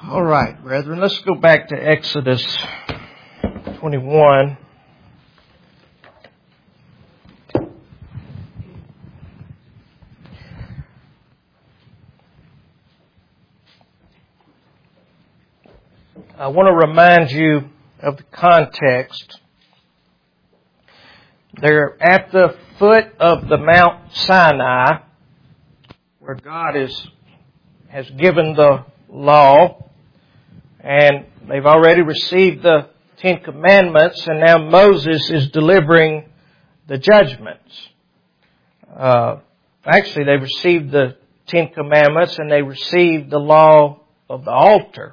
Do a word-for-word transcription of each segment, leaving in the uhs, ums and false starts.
All right, brethren, let's go back to Exodus twenty-one. I want to remind you of the context. They're at the foot of the Mount Sinai, where God is, has given the law, and they've already received the Ten Commandments, and now Moses is delivering the judgments. Uh, actually, they received the Ten Commandments, and they received the law of the altar.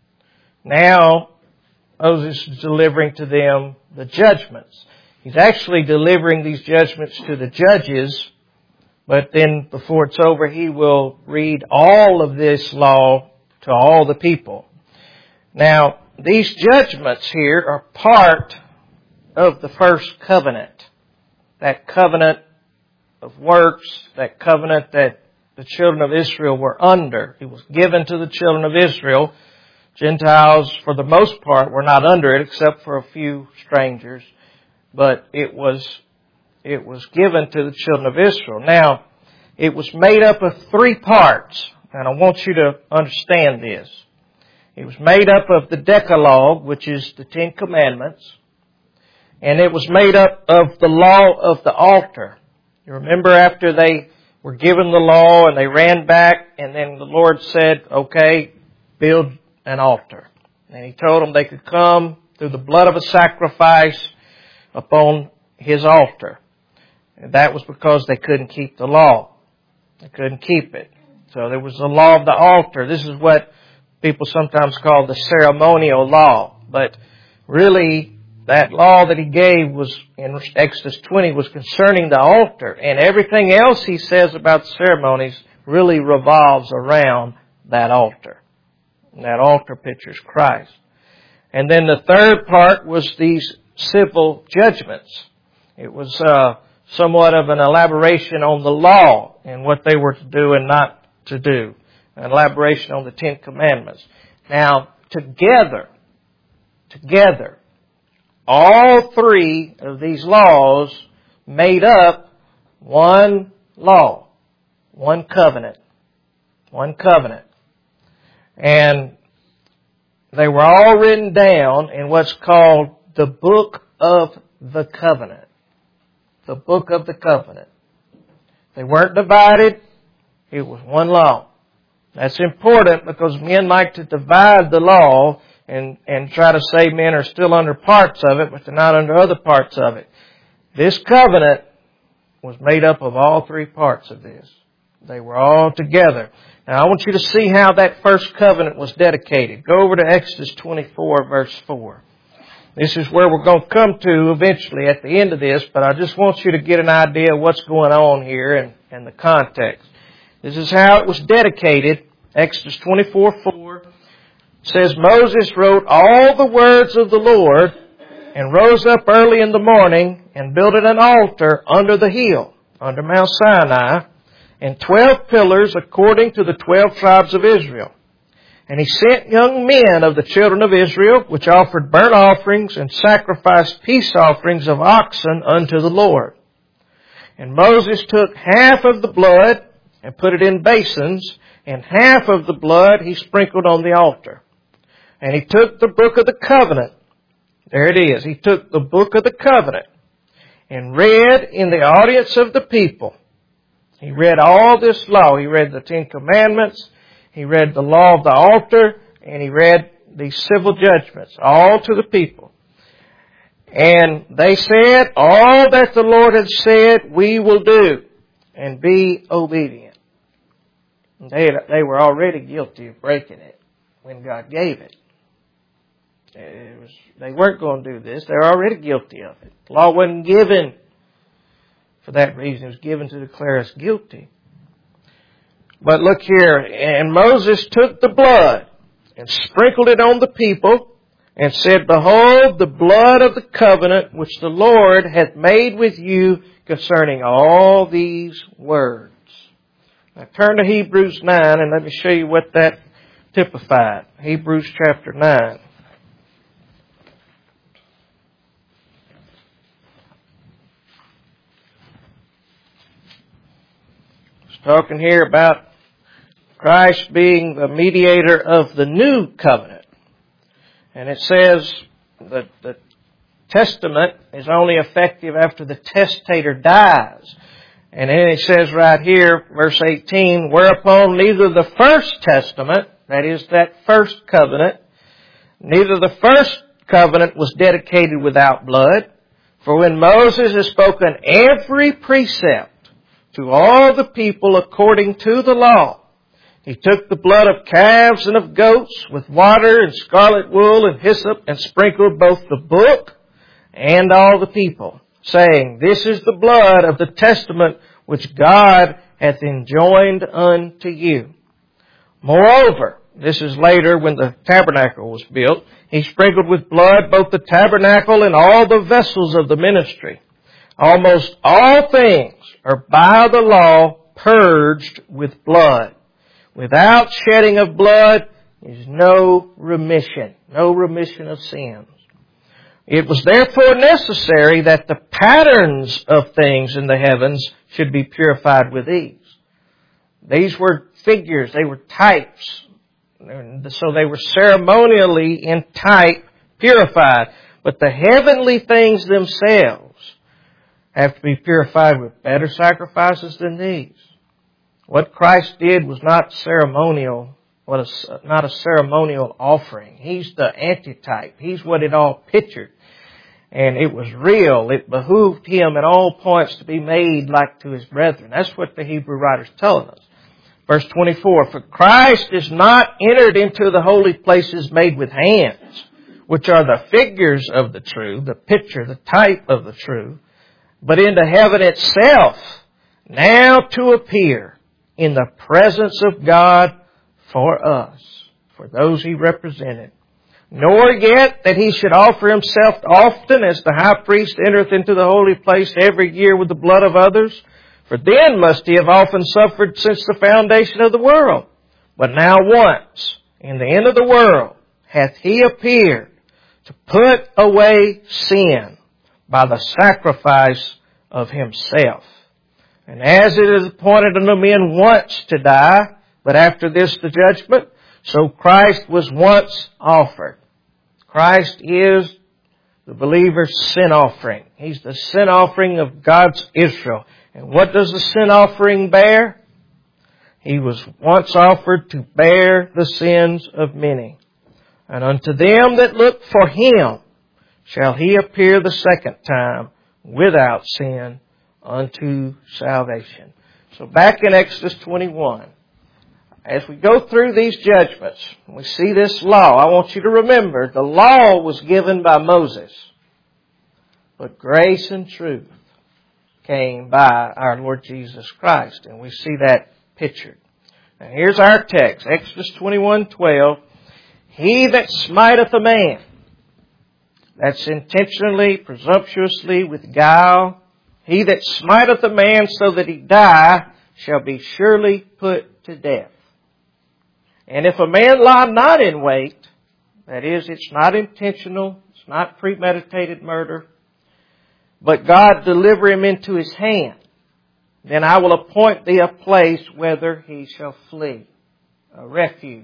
Now, Moses is delivering to them the judgments. He's actually delivering these judgments to the judges, but then before it's over, he will read all of this law to all the people. Now, these judgments here are part of the first covenant. That covenant of works, that covenant that the children of Israel were under. It was given to the children of Israel. Gentiles, for the most part, were not under it, except for a few strangers. But it was, it was given to the children of Israel. Now, it was made up of three parts, and I want you to understand this. It was made up of the Decalogue, which is the Ten Commandments, and it was made up of the law of the altar. You remember after they were given the law and they ran back, and then the Lord said, okay, build an altar. And He told them they could come through the blood of a sacrifice upon His altar. And that was because they couldn't keep the law. They couldn't keep it. So there was the law of the altar. This is what people sometimes call the ceremonial law. But really, that law that He gave was, in Exodus twenty, was concerning the altar. And everything else He says about ceremonies really revolves around that altar. And that altar pictures Christ. And then the third part was these civil judgments. It was uh, somewhat of an elaboration on the law and what they were to do and not to do. An elaboration on the Ten Commandments. Now, together, together, all three of these laws made up one law, one covenant, one covenant. And they were all written down in what's called the Book of the Covenant. The Book of the Covenant. They weren't divided. It was one law. That's important because men like to divide the law and, and try to say men are still under parts of it, but they're not under other parts of it. This covenant was made up of all three parts of this. They were all together. Now I want you to see how that first covenant was dedicated. Go over to Exodus twenty-four verse four. This is where we're going to come to eventually at the end of this, but I just want you to get an idea of what's going on here and, and the context. This is how it was dedicated. Exodus twenty-four four says, Moses wrote all the words of the Lord and rose up early in the morning and builded an altar under the hill, under Mount Sinai, and twelve pillars according to the twelve tribes of Israel. And he sent young men of the children of Israel, which offered burnt offerings and sacrificed peace offerings of oxen unto the Lord. And Moses took half of the blood and put it in basins, and half of the blood he sprinkled on the altar. And he took the book of the covenant. There it is. He took the book of the covenant and read in the audience of the people. He read all this law. He read the Ten Commandments. He read the law of the altar. And he read the civil judgments, all to the people. And they said, all that the Lord had said, we will do, and be obedient. They, they were already guilty of breaking it when God gave it. It was, they weren't going to do this. They were already guilty of it. The law wasn't given for that reason. It was given to declare us guilty. But look here. And Moses took the blood and sprinkled it on the people and said, behold, the blood of the covenant which the Lord hath made with you concerning all these words. Now turn to Hebrews nine and let me show you what that typified. Hebrews chapter nine. It's talking here about Christ being the mediator of the new covenant. And it says that the testament is only effective after the testator dies. And then it says right here, verse eighteen, whereupon neither the first testament, that is that first covenant, neither the first covenant was dedicated without blood. For when Moses has spoken every precept to all the people according to the law, he took the blood of calves and of goats with water and scarlet wool and hyssop and sprinkled both the book and all the people, saying, this is the blood of the testament which God hath enjoined unto you. Moreover, this is later when the tabernacle was built, he sprinkled with blood both the tabernacle and all the vessels of the ministry. Almost all things are by the law purged with blood. Without shedding of blood is no remission, no remission of sins. It was therefore necessary that the patterns of things in the heavens should be purified with these. These were figures, they were types. So they were ceremonially in type purified. But the heavenly things themselves have to be purified with better sacrifices than these. What Christ did was not ceremonial, was not a ceremonial offering. He's the antitype. He's what it all pictured. And it was real. It behooved Him at all points to be made like to His brethren. That's what the Hebrew writer's telling us. Verse twenty-four, for Christ is not entered into the holy places made with hands, which are the figures of the true, the picture, the type of the true, but into heaven itself, now to appear in the presence of God for us, for those He represented. Nor yet that He should offer Himself often, as the high priest entereth into the holy place every year with the blood of others. For then must He have often suffered since the foundation of the world. But now once, in the end of the world, hath He appeared to put away sin by the sacrifice of Himself. And as it is appointed unto men once to die, but after this the judgment, so Christ was once offered. Christ is the believer's sin offering. He's the sin offering of God's Israel. And what does the sin offering bear? He was once offered to bear the sins of many. And unto them that look for Him shall He appear the second time without sin unto salvation. So back in Exodus twenty-one, as we go through these judgments, we see this law. I want you to remember the law was given by Moses, but grace and truth came by our Lord Jesus Christ. And we see that pictured. And here's our text, Exodus twenty-one twelve. He that smiteth a man, that's intentionally, presumptuously, with guile, he that smiteth a man so that he die shall be surely put to death. And if a man lie not in wait, that is, it's not intentional, it's not premeditated murder, but God deliver him into his hand, then I will appoint thee a place whither he shall flee, a refuge.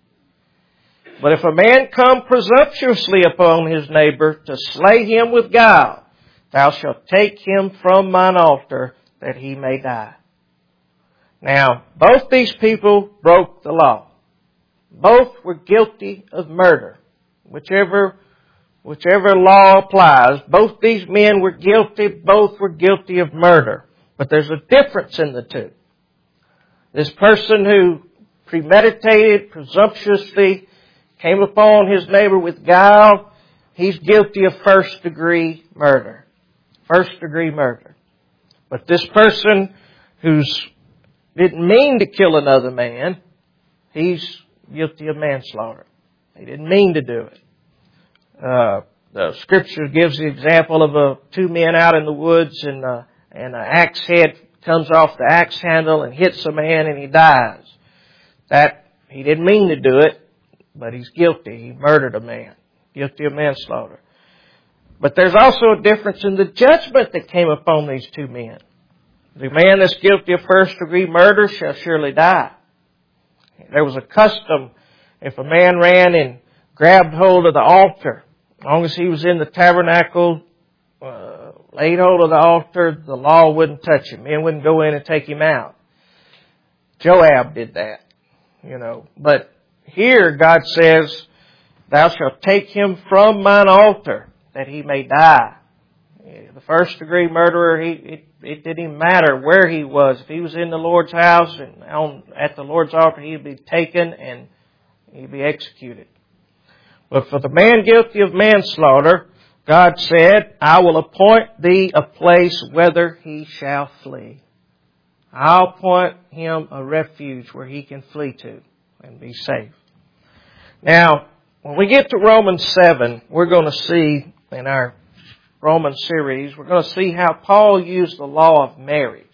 But if a man come presumptuously upon his neighbor to slay him with guile, thou shalt take him from mine altar that he may die. Now, both these people broke the law. Both were guilty of murder. Whichever, whichever law applies, both these men were guilty, both were guilty of murder. But there's a difference in the two. This person who premeditated, presumptuously came upon his neighbor with guile, he's guilty of first degree murder. First degree murder. But this person who's didn't mean to kill another man, he's guilty of manslaughter. He didn't mean to do it. Uh, the Scripture gives the example of uh, two men out in the woods, and uh, and an axe head comes off the axe handle and hits a man, and he dies. That He didn't mean to do it, but he's guilty. He murdered a man. Guilty of manslaughter. But there's also a difference in the judgment that came upon these two men. The man that's guilty of first degree murder shall surely die. There was a custom, if a man ran and grabbed hold of the altar, as long as he was in the tabernacle, uh, laid hold of the altar, the law wouldn't touch him. Men wouldn't go in and take him out. Joab did that, you know. But here God says, thou shalt take him from mine altar, that he may die. The first degree murderer, he, it, it didn't even matter where he was. If he was in the Lord's house and on, at the Lord's altar, he'd be taken and he'd be executed. But for the man guilty of manslaughter, God said, I will appoint thee a place whither he shall flee. I'll appoint him a refuge where he can flee to and be safe. Now, when we get to Romans seven, we're going to see in our Roman series, we're going to see how Paul used the law of marriage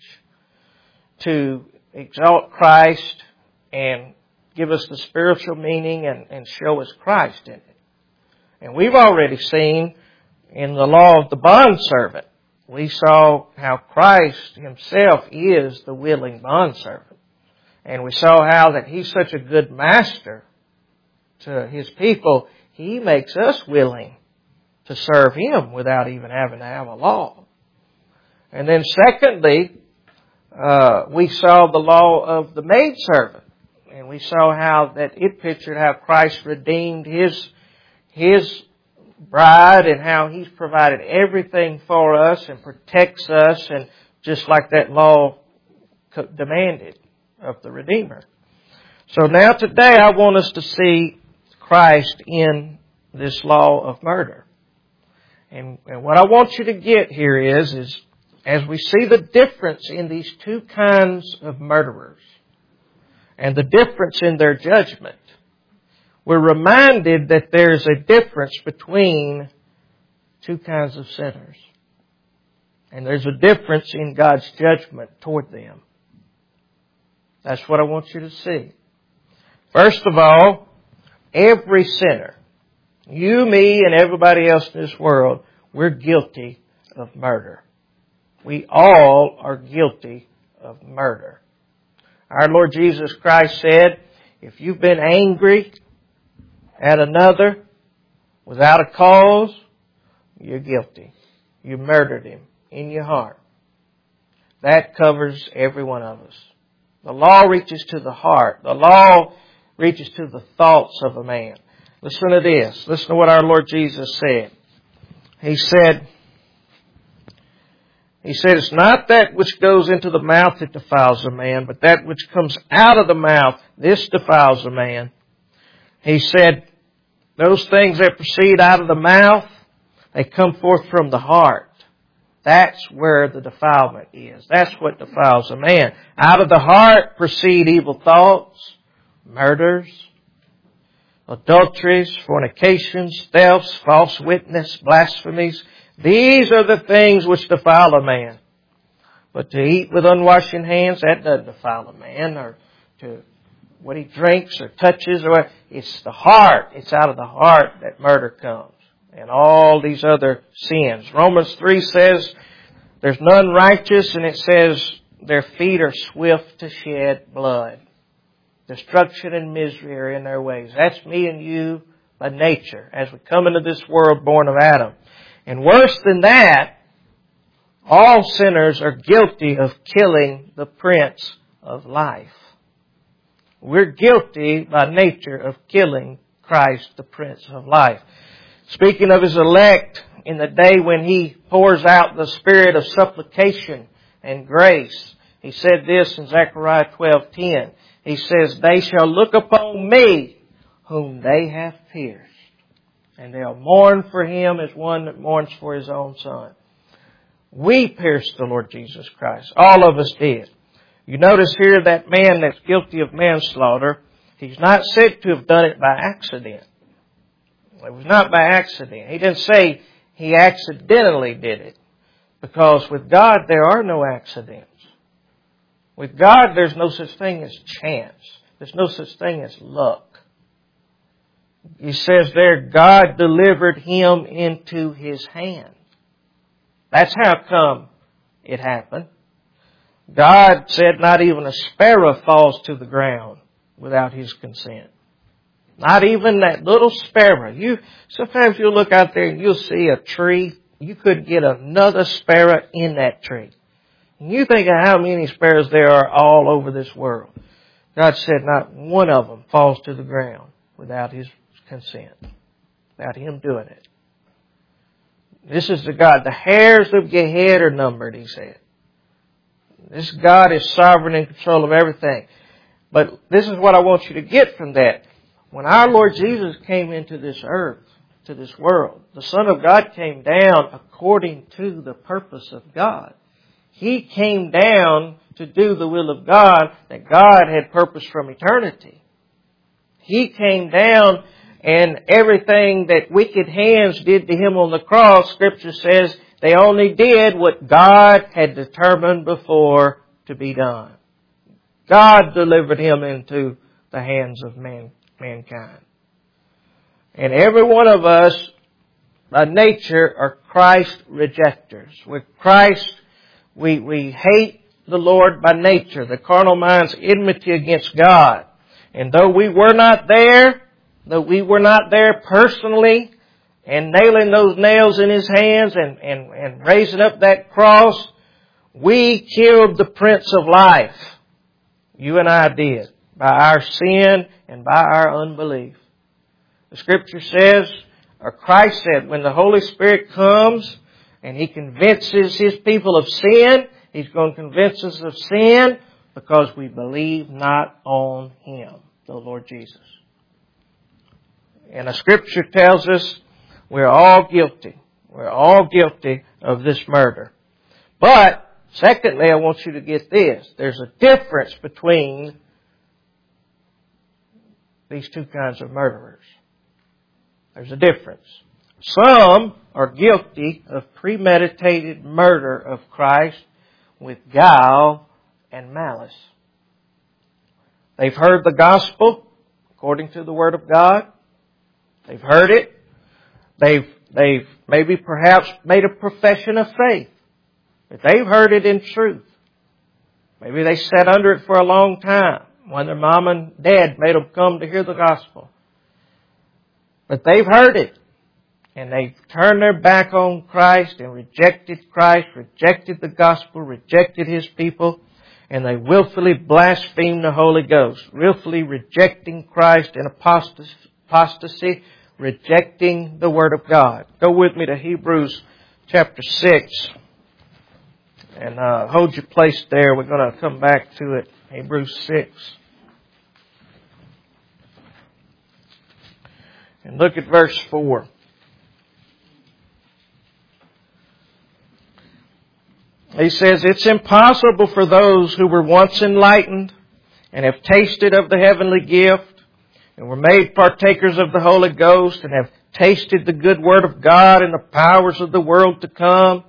to exalt Christ and give us the spiritual meaning and, and show us Christ in it. And we've already seen in the law of the bondservant, we saw how Christ himself is the willing bondservant. And we saw how that he's such a good master to his people, he makes us willing to serve him without even having to have a law. And then secondly, uh, we saw the law of the maidservant. And we saw how that it pictured how Christ redeemed his, his bride and how he's provided everything for us and protects us, and just like that law demanded of the Redeemer. So now today I want us to see Christ in this law of murder. And, and what I want you to get here is, is as we see the difference in these two kinds of murderers and the difference in their judgment, we're reminded that there's a difference between two kinds of sinners. And there's a difference in God's judgment toward them. That's what I want you to see. First of all, every sinner, you, me, and everybody else in this world, we're guilty of murder. We all are guilty of murder. Our Lord Jesus Christ said, if you've been angry at another without a cause, you're guilty. You murdered him in your heart. That covers every one of us. The law reaches to the heart. The law reaches to the thoughts of a man. Listen to this. Listen to what our Lord Jesus said. He said, He said, it's not that which goes into the mouth that defiles a man, but that which comes out of the mouth, this defiles a man. He said, those things that proceed out of the mouth, they come forth from the heart. That's where the defilement is. That's what defiles a man. Out of the heart proceed evil thoughts, murders, adulteries, fornications, thefts, false witness, blasphemies. These are the things which defile a man. But to eat with unwashen hands, that doesn't defile a man. Or to what he drinks or touches, or what, it's the heart. It's out of the heart that murder comes. And all these other sins. Romans three says, there's none righteous, and it says, their feet are swift to shed blood. Destruction and misery are in their ways. That's me and you by nature as we come into this world born of Adam. And worse than that, all sinners are guilty of killing the Prince of Life. We're guilty by nature of killing Christ, the Prince of Life. Speaking of His elect, in the day when He pours out the Spirit of supplication and grace, He said this in Zechariah twelve ten. He says, they shall look upon me whom they have pierced, and they'll mourn for him as one that mourns for his own son. We pierced the Lord Jesus Christ. All of us did. You notice here that man that's guilty of manslaughter, he's not said to have done it by accident. It was not by accident. He didn't say he accidentally did it, because with God there are no accidents. With God, there's no such thing as chance. There's no such thing as luck. He says there, God delivered him into his hand. That's how come it happened. God said not even a sparrow falls to the ground without his consent. Not even that little sparrow. You, sometimes you'll look out there and you'll see a tree. You couldn't get another sparrow in that tree. And you think of how many sparrows there are all over this world. God said not one of them falls to the ground without his consent. Without him doing it. This is the God. The hairs of your head are numbered, he said. This God is sovereign in control of everything. But this is what I want you to get from that. When our Lord Jesus came into this earth, to this world, the Son of God came down according to the purpose of God. He came down to do the will of God that God had purposed from eternity. He came down, and everything that wicked hands did to him on the cross, Scripture says, they only did what God had determined before to be done. God delivered him into the hands of man, mankind. And every one of us, by nature, are Christ rejectors. With Christ, we, we hate the Lord by nature. The carnal mind's enmity against God. And though we were not there, though we were not there personally, and nailing those nails in his hands and, and, and raising up that cross, we killed the Prince of Life. You and I did. By our sin and by our unbelief. The Scripture says, or Christ said, when the Holy Spirit comes and he convinces his people of sin, he's going to convince us of sin because we believe not on him, the Lord Jesus. And the Scripture tells us we're all guilty. We're all guilty of this murder. But, secondly, I want you to get this. There's a difference between these two kinds of murderers. There's a difference. Some are guilty of premeditated murder of Christ with guile and malice. They've heard the gospel according to the Word of God. They've heard it. They've, they've maybe perhaps made a profession of faith. But they've heard it in truth. Maybe they sat under it for a long time when their mom and dad made them come to hear the gospel. But they've heard it. And they've turned their back on Christ and rejected Christ, rejected the gospel, rejected his people. And they willfully blasphemed the Holy Ghost, willfully rejecting Christ in apostasy, rejecting the Word of God. Go with me to Hebrews chapter six. And uh, hold your place there. We're going to come back to it. Hebrews six. And look at verse four. He says, it's impossible for those who were once enlightened and have tasted of the heavenly gift and were made partakers of the Holy Ghost and have tasted the good Word of God and the powers of the world to come.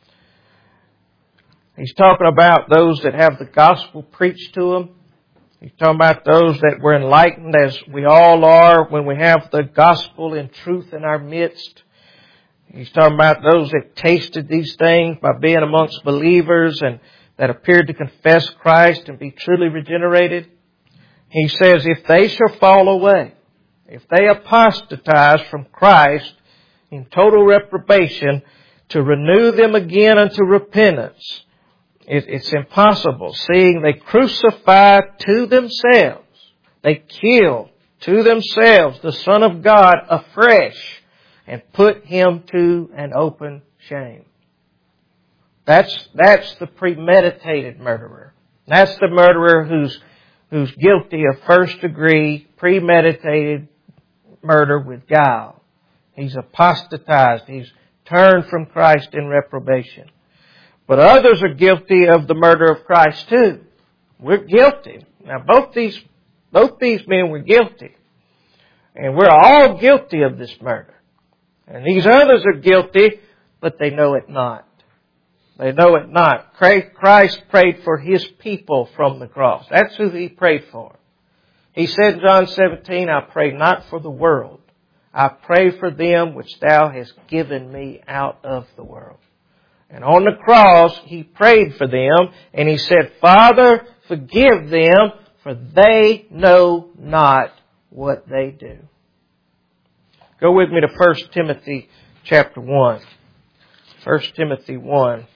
He's talking about those that have the gospel preached to them. He's talking about those that were enlightened, as we all are when we have the gospel and truth in our midst. He's talking about those that tasted these things by being amongst believers and that appeared to confess Christ and be truly regenerated. He says, if they shall fall away, if they apostatize from Christ in total reprobation, to renew them again unto repentance, it, it's impossible, seeing they crucify to themselves, they kill to themselves the Son of God afresh and put him to an open shame. That's, that's the premeditated murderer. That's the murderer who's who's guilty of first degree premeditated murder with guile. He's apostatized. He's turned from Christ in reprobation. But others are guilty of the murder of Christ too. We're guilty. Now both these, both these men were guilty. And we're all guilty of this murder. And these others are guilty, but they know it not. They know it not. Christ prayed for His people from the cross. That's who He prayed for. He said in John seventeen, I pray not for the world. I pray for them which thou hast given me out of the world. And on the cross, He prayed for them, and He said, Father, forgive them, for they know not what they do. Go with me to First Timothy chapter one. First Timothy one.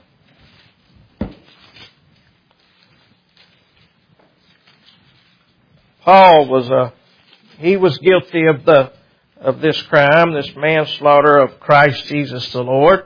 Paul was a, he was guilty of the, of this crime, this manslaughter of Christ Jesus the Lord.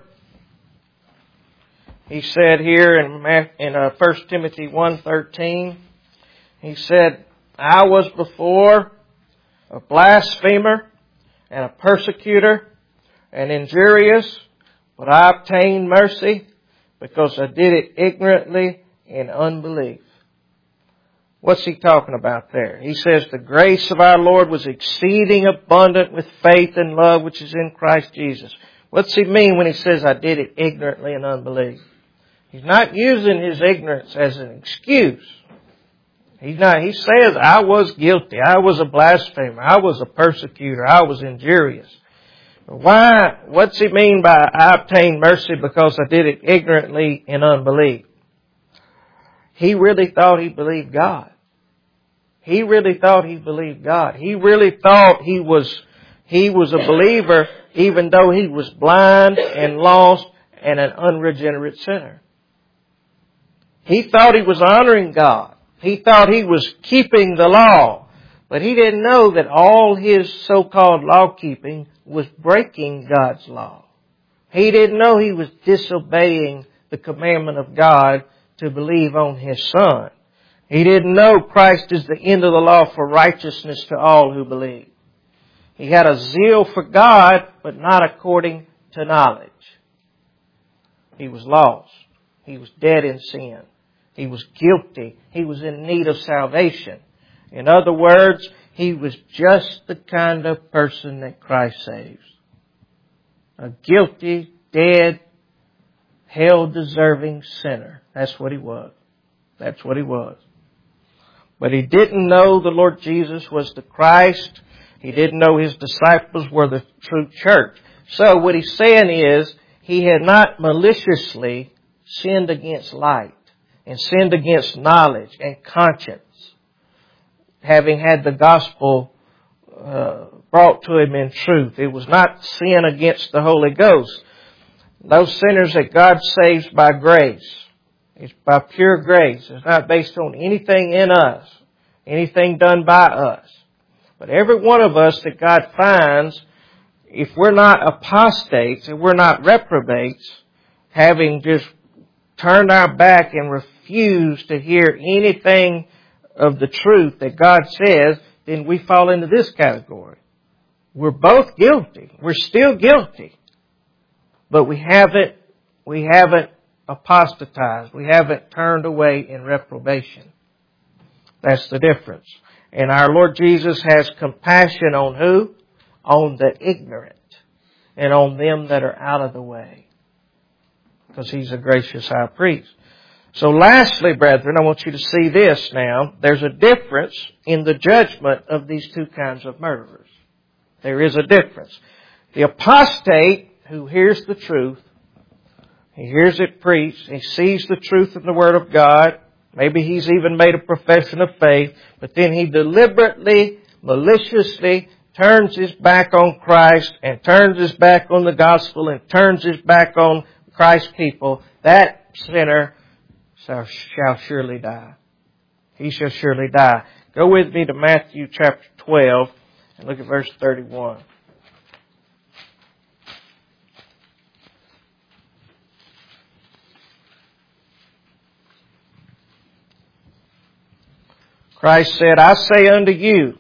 He said here in, in uh, First Timothy one thirteen, he said, I was before a blasphemer and a persecutor and injurious, but I obtained mercy because I did it ignorantly in unbelief. What's he talking about there? He says the grace of our Lord was exceeding abundant with faith and love which is in Christ Jesus. What's he mean when he says I did it ignorantly in unbelief? He's not using his ignorance as an excuse. He's not, he says I was guilty. I was a blasphemer. I was a persecutor. I was injurious. Why? What's he mean by I obtained mercy because I did it ignorantly in unbelief? He really thought he believed God. He really thought he believed God. He really thought he was, he was a believer even though he was blind and lost and an unregenerate sinner. He thought he was honoring God. He thought he was keeping the law. But he didn't know that all his so-called law keeping was breaking God's law. He didn't know he was disobeying the commandment of God to believe on His Son. He didn't know Christ is the end of the law for righteousness to all who believe. He had a zeal for God, but not according to knowledge. He was lost. He was dead in sin. He was guilty. He was in need of salvation. In other words, he was just the kind of person that Christ saves. A guilty, dead, hell-deserving sinner. That's what he was. That's what he was. But he didn't know the Lord Jesus was the Christ. He didn't know His disciples were the true church. So what he's saying is, he had not maliciously sinned against light and sinned against knowledge and conscience, having had the gospel uh, brought to him in truth. It was not sin against the Holy Ghost. Those sinners that God saves by grace, it's by pure grace. It's not based on anything in us, anything done by us. But every one of us that God finds, if we're not apostates and we're not reprobates, having just turned our back and refused to hear anything of the truth that God says, then we fall into this category. We're both guilty. We're still guilty. But we haven't, we haven't apostatized. We haven't turned away in reprobation. That's the difference. And our Lord Jesus has compassion on who? On the ignorant. And on them that are out of the way. Because He's a gracious high priest. So lastly, brethren, I want you to see this now. There's a difference in the judgment of these two kinds of murderers. There is a difference. The apostate who hears the truth, he hears it preached, he sees the truth of the Word of God, maybe he's even made a profession of faith, but then he deliberately, maliciously turns his back on Christ and turns his back on the gospel and turns his back on Christ's people. That sinner shall, shall surely die. He shall surely die. Go with me to Matthew chapter twelve and look at verse thirty-one. Christ said, I say unto you,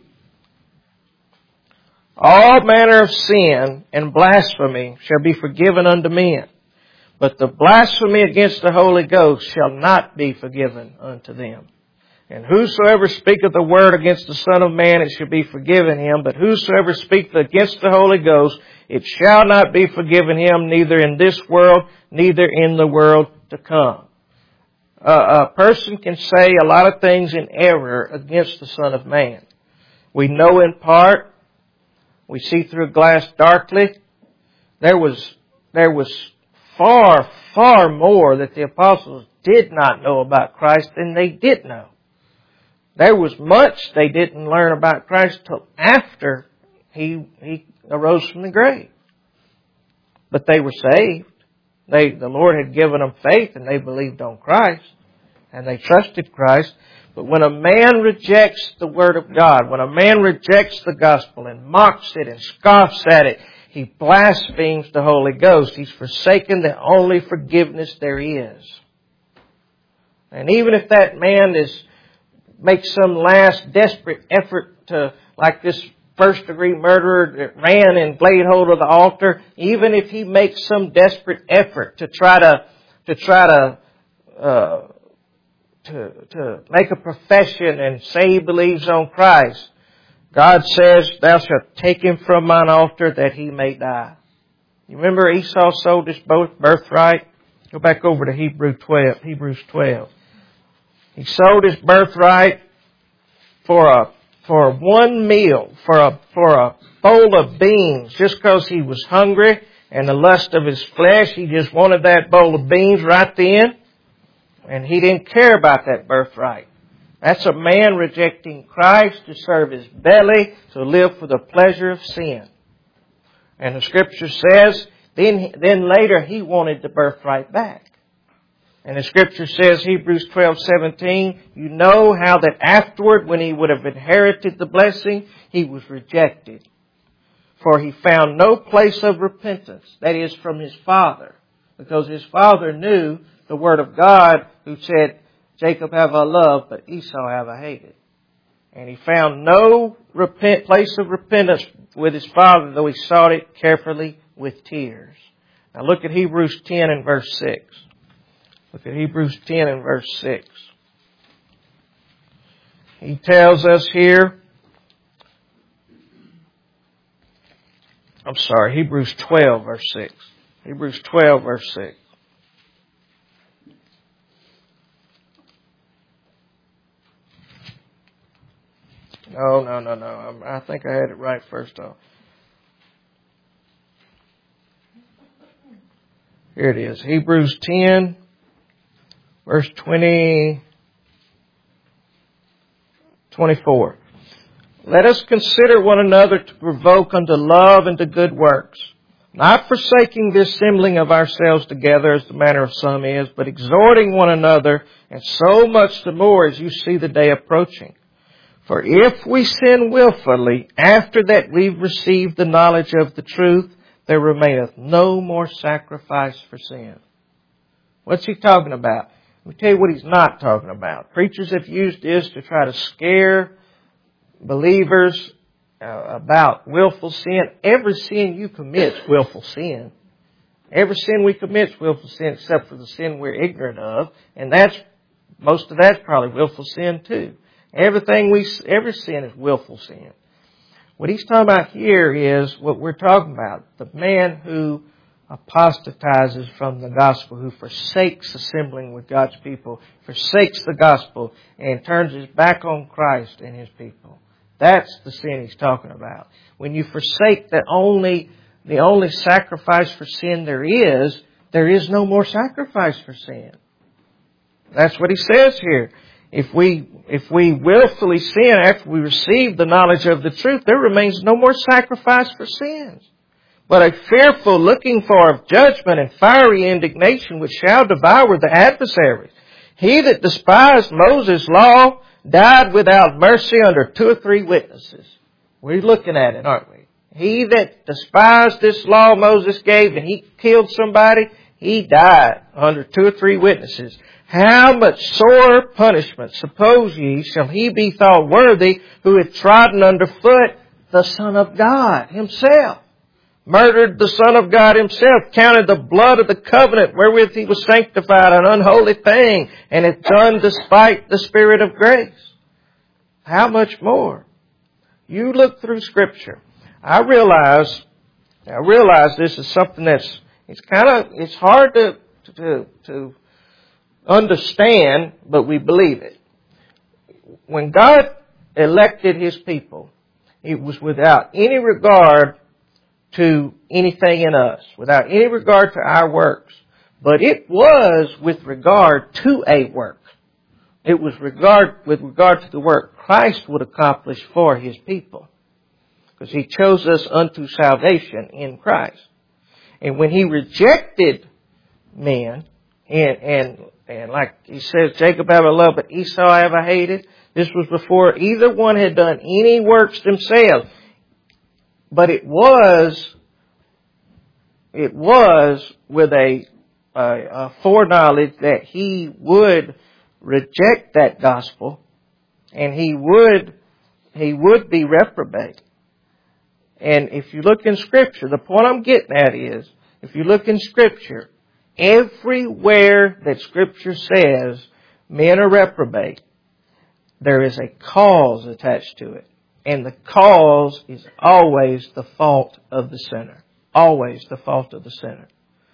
all manner of sin and blasphemy shall be forgiven unto men, but the blasphemy against the Holy Ghost shall not be forgiven unto them. And whosoever speaketh the word against the Son of Man, it shall be forgiven him. But whosoever speaketh against the Holy Ghost, it shall not be forgiven him, neither in this world, neither in the world to come. Uh, a person can say a lot of things in error against the Son of Man. We know in part. We see through a glass darkly. There was, there was far, far more that the apostles did not know about Christ than they did know. There was much they didn't learn about Christ till after He, He arose from the grave. But they were saved. They, the Lord had given them faith and they believed on Christ and they trusted Christ. But when a man rejects the Word of God, when a man rejects the gospel and mocks it and scoffs at it, he blasphemes the Holy Ghost. He's forsaken the only forgiveness there is. And even if that man is makes some last desperate effort to, like this first degree murderer that ran and laid hold of the altar, even if he makes some desperate effort to try to, to try to, uh, to, to make a profession and say he believes on Christ, God says, thou shalt take him from mine altar that he may die. You remember Esau sold his birthright? Go back over to Hebrews twelve. Hebrews twelve. He sold his birthright for a for one meal, for a for a bowl of beans, just because he was hungry and the lust of his flesh. He just wanted that bowl of beans right then, and he didn't care about that birthright. That's a man rejecting Christ to serve his belly, to live for the pleasure of sin. And the Scripture says, then then later he wanted the birthright back. And the Scripture says, Hebrews twelve seventeen, you know how that afterward, when he would have inherited the blessing, he was rejected. For he found no place of repentance, that is, from his father. Because his father knew the Word of God, who said, Jacob have I loved, but Esau have I hated. And he found no repent, place of repentance with his father, though he sought it carefully with tears. Now look at Hebrews ten and verse six. Look at Hebrews ten and verse six. He tells us here, I'm sorry, Hebrews twelve verse six. Hebrews twelve verse six. No, no, no, no. I think I had it right first off. Here it is. Hebrews ten, verse twenty, twenty-four. Let us consider one another to provoke unto love and to good works, not forsaking the assembling of ourselves together as the manner of some is, but exhorting one another, and so much the more as you see the day approaching. For if we sin willfully, after that we've received the knowledge of the truth, there remaineth no more sacrifice for sin. What's he talking about? Let me tell you what he's not talking about. Preachers have used this to try to scare believers uh, about willful sin. Every sin you commit is willful sin. Every sin we commit is willful sin except for the sin we're ignorant of. And that's, most of that's probably willful sin too. Everything we, every sin is willful sin. What he's talking about here is what we're talking about. The man who apostatizes from the gospel, who forsakes assembling with God's people, forsakes the gospel, and turns his back on Christ and his people. That's the sin he's talking about. When you forsake the only, the only sacrifice for sin there is, there is no more sacrifice for sin. That's what he says here. If we, if we willfully sin after we receive the knowledge of the truth, there remains no more sacrifice for sins, but a fearful looking for of judgment and fiery indignation which shall devour the adversaries. He that despised Moses' law died without mercy under two or three witnesses. We're looking at it, aren't we? He that despised this law Moses gave and he killed somebody, he died under two or three witnesses. How much sore punishment, suppose ye, shall he be thought worthy who hath trodden under foot the Son of God himself, murdered the Son of God himself, counted the blood of the covenant wherewith he was sanctified an unholy thing, and hath done despite the Spirit of grace? How much more? You look through Scripture. I realize, I realize this is something that's, it's kind of, it's hard to, to, to understand, but we believe it. When God elected His people, It was without any regard to anything in us, without any regard to our works. But it was with regard to a work. It was regard with regard to the work Christ would accomplish for His people. Because He chose us unto salvation in Christ. And when He rejected men, and, and, and like He says, Jacob have I loved, but Esau have I hated. This was before either one had done any works themselves. But it was, it was with a, a, a foreknowledge that He would reject that gospel, and he would, he would be reprobate. And if you look in Scripture, the point I'm getting at is, if you look in Scripture, everywhere that Scripture says men are reprobate, there is a cause attached to it. And the cause is always the fault of the sinner. Always the fault of the sinner.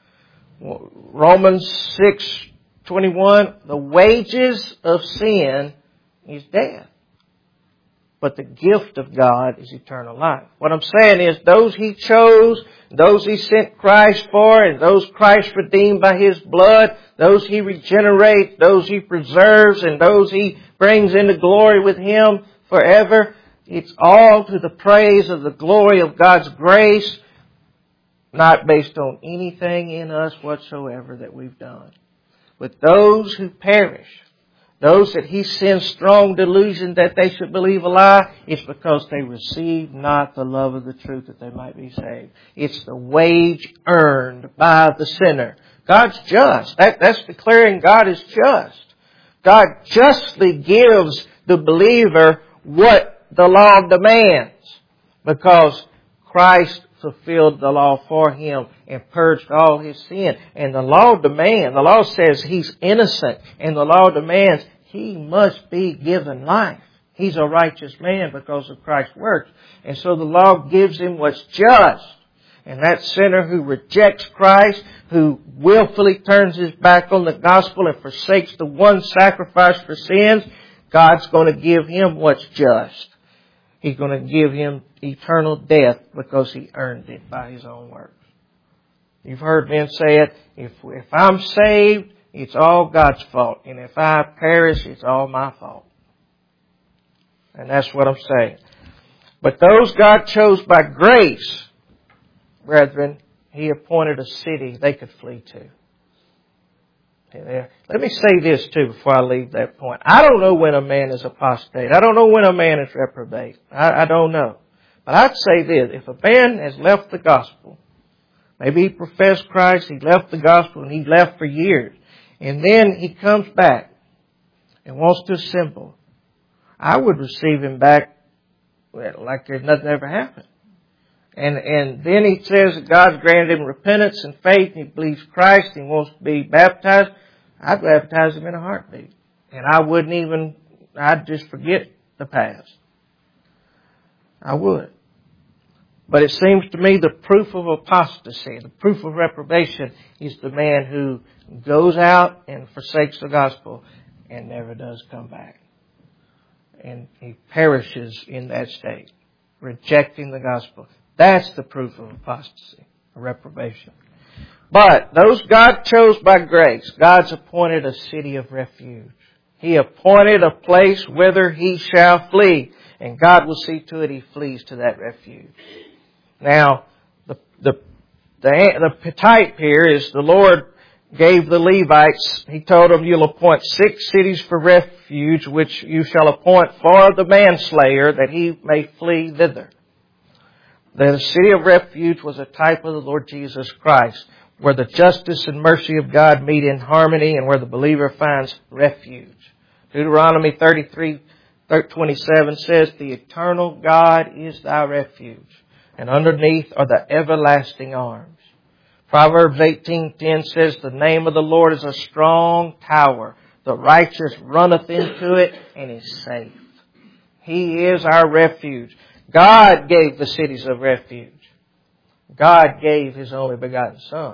Romans six twenty-one, the wages of sin is death. But the gift of God is eternal life. What I'm saying is those He chose, those He sent Christ for, and those Christ redeemed by His blood, those He regenerates, those He preserves, and those He brings into glory with Him forever, it's all to the praise of the glory of God's grace, not based on anything in us whatsoever that we've done. But those who perish, those that He sends strong delusion that they should believe a lie, it's because they receive not the love of the truth that they might be saved. It's the wage earned by the sinner. God's just. That, that's declaring God is just. God justly gives the believer what the law demands, because Christ fulfilled the law for him and purged all his sin. And the law demands, the law says he's innocent, and the law demands he must be given life. He's a righteous man because of Christ's works. And so the law gives him what's just. And that sinner who rejects Christ, who willfully turns his back on the gospel and forsakes the one sacrifice for sins, God's going to give him what's just. He's going to give him eternal death because he earned it by his own works. You've heard men say it, if, if I'm saved, it's all God's fault. And if I perish, it's all my fault. And that's what I'm saying. But those God chose by grace, brethren, He appointed a city they could flee to. Let me say this too before I leave that point. I don't know when a man is apostate. I don't know when a man is reprobate. I, I don't know. But I'd say this. If a man has left the gospel, maybe he professed Christ, he left the gospel, and he left for years, and then he comes back and wants to assemble, I would receive him back like there's nothing ever happened. And and then he says that God's granted him repentance and faith, and he believes Christ, and he wants to be baptized. I'd baptize him in a heartbeat. And I wouldn't even, I'd just forget the past. I would. But it seems to me the proof of apostasy, the proof of reprobation, is the man who goes out and forsakes the gospel and never does come back. And he perishes in that state, rejecting the gospel. That's the proof of apostasy, or reprobation. But those God chose by grace, God's appointed a city of refuge. He appointed a place whither he shall flee. And God will see to it he flees to that refuge. Now, the, the, the, the type here is the Lord gave the Levites, He told them, you'll appoint six cities for refuge, which you shall appoint for the manslayer, that he may flee thither. The city of refuge was a type of the Lord Jesus Christ, where the justice and mercy of God meet in harmony and where the believer finds refuge. Deuteronomy thirty-three twenty-seven says, the eternal God is thy refuge, and underneath are the everlasting arms. Proverbs eighteen ten says, the name of the Lord is a strong tower. The righteous runneth into it and is safe. He is our refuge. God gave the cities of refuge. God gave His only begotten Son.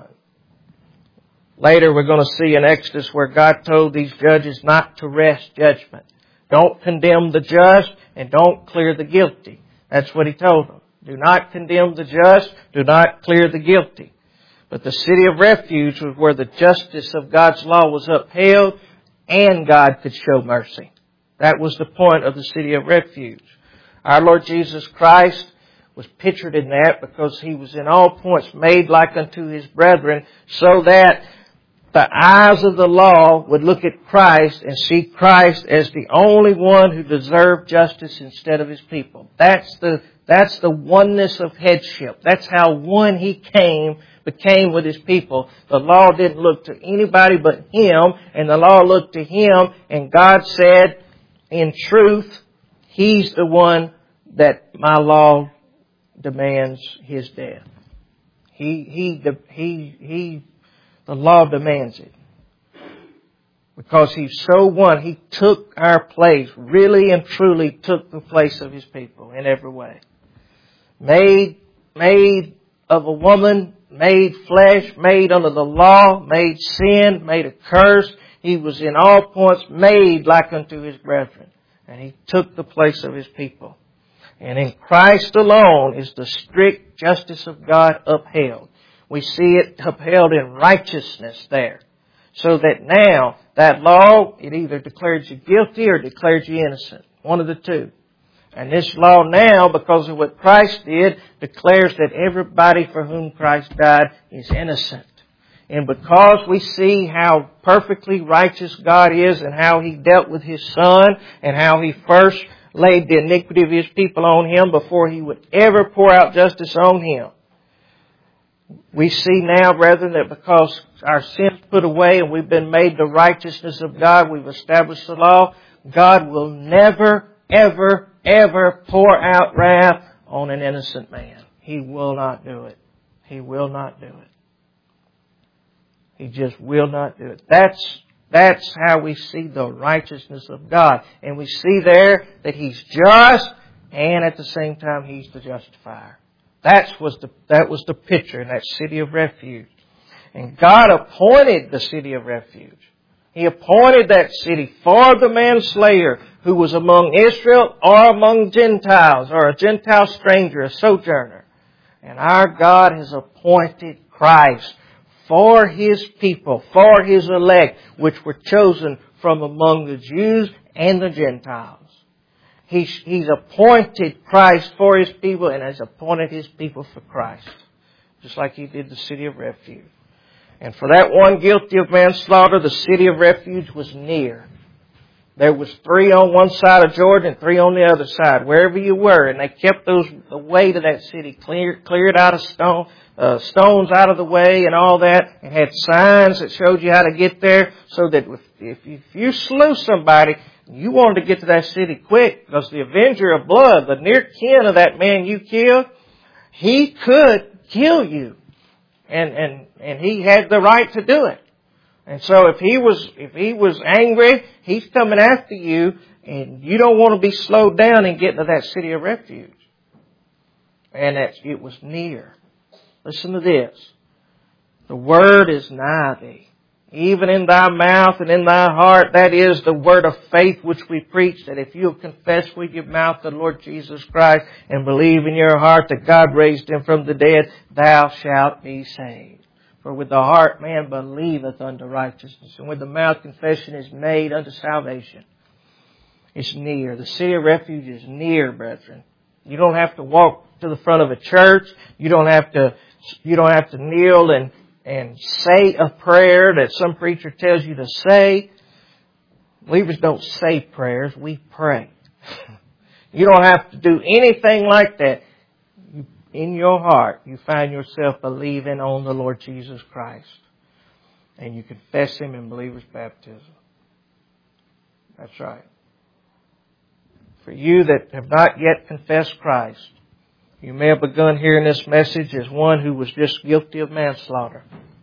Later we're going to see in Exodus where God told these judges not to wrest judgment. Don't condemn the just and don't clear the guilty. That's what He told them. Do not condemn the just. Do not clear the guilty. But the city of refuge was where the justice of God's law was upheld and God could show mercy. That was the point of the city of refuge. Our Lord Jesus Christ was pictured in that because He was in all points made like unto His brethren, so that the eyes of the law would look at Christ and see Christ as the only one who deserved justice instead of His people. That's the, that's the oneness of headship. That's how one He came, became with His people. The law didn't look to anybody but Him, and the law looked to Him, and God said, in truth, He's the one that my law demands His death. He, he, he, he, the law demands it. Because He's so one, He took our place, really and truly took the place of His people in every way. Made, made of a woman, made flesh, made under the law, made sin, made a curse. He was in all points made like unto His brethren. And He took the place of His people. And in Christ alone is the strict justice of God upheld. We see it upheld in righteousness there. So that now, that law, it either declares you guilty or declares you innocent. One of the two. And this law now, because of what Christ did, declares that everybody for whom Christ died is innocent. And because we see how perfectly righteous God is and how He dealt with His Son and how He first laid the iniquity of His people on Him before He would ever pour out justice on Him. We see now, brethren, that because our sins put away and we've been made the righteousness of God, we've established the law, God will never, ever, ever pour out wrath on an innocent man. He will not do it. He will not do it. He just will not do it. That's, that's how we see the righteousness of God. And we see there that He's just and at the same time He's the justifier. That was the, that was the picture in that city of refuge. And God appointed the city of refuge. He appointed that city for the manslayer who was among Israel or among Gentiles or a Gentile stranger, a sojourner. And our God has appointed Christ for His people, for His elect, which were chosen from among the Jews and the Gentiles. He's, he's appointed Christ for His people and has appointed His people for Christ. Just like He did the city of refuge. And for that one guilty of manslaughter, the city of refuge was near. There was three on one side of Jordan and three on the other side, wherever you were. And they kept those, the way to that city cleared, cleared out of stone, uh, stones out of the way and all that. And had signs that showed you how to get there so that if, if, if you slew somebody, you wanted to get to that city quick because the avenger of blood, the near kin of that man you killed, he could kill you. And, and, and he had the right to do it. And so if he was, if he was angry, he's coming after you and you don't want to be slowed down and get to that city of refuge. And that it was near. Listen to this. The word is nigh thee, even in thy mouth and in thy heart. That is the word of faith which we preach, that if you confess with your mouth the Lord Jesus Christ and believe in your heart that God raised Him from the dead, thou shalt be saved. For with the heart man believeth unto righteousness, and with the mouth confession is made unto salvation. It's near. The city of refuge is near, brethren. You don't have to walk to the front of a church. You don't have to, you don't have to kneel and, and say a prayer that some preacher tells you to say. Believers don't say prayers. We pray. You don't have to do anything like that. In your heart, you find yourself believing on the Lord Jesus Christ. And you confess Him in believer's baptism. That's right. For you that have not yet confessed Christ, you may have begun hearing this message as one who was just guilty of manslaughter.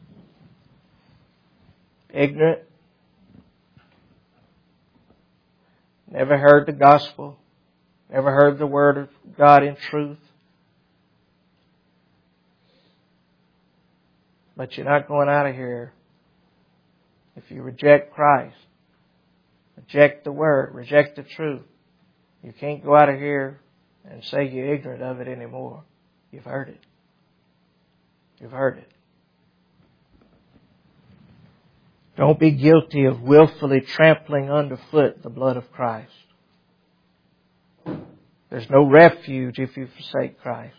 Ignorant. Never heard the gospel. Never heard the word of God in truth. But you're not going out of here if you reject Christ, reject the Word, reject the truth. You can't go out of here and say you're ignorant of it anymore. You've heard it. You've heard it. Don't be guilty of willfully trampling underfoot the blood of Christ. There's no refuge if you forsake Christ.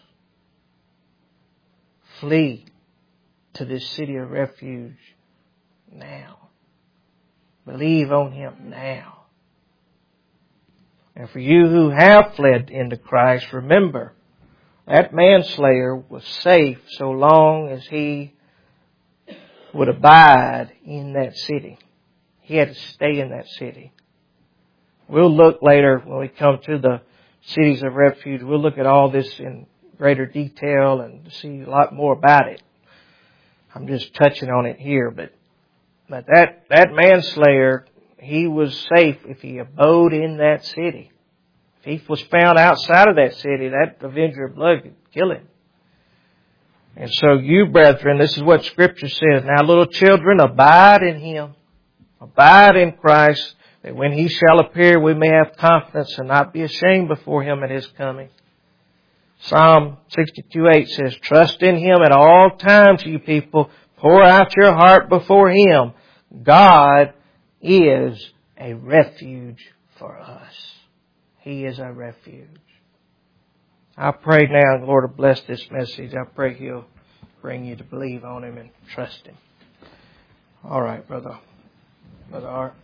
Flee to this city of refuge now. Believe on Him now. And for you who have fled into Christ, remember, that manslayer was safe so long as he would abide in that city. He had to stay in that city. We'll look later when we come to the cities of refuge. We'll look at all this in greater detail and see a lot more about it. I'm just touching on it here, but but that that manslayer, he was safe if he abode in that city. If he was found outside of that city, that avenger of blood could kill him. And so you, brethren, this is what Scripture says. Now, little children, abide in Him. Abide in Christ, that when He shall appear, we may have confidence and not be ashamed before Him at His coming. Psalm sixty-two eight says, trust in Him at all times, you people. Pour out your heart before Him. God is a refuge for us. He is a refuge. I pray now, Lord, to bless this message. I pray He'll bring you to believe on Him and trust Him. All right, Brother, Brother Art.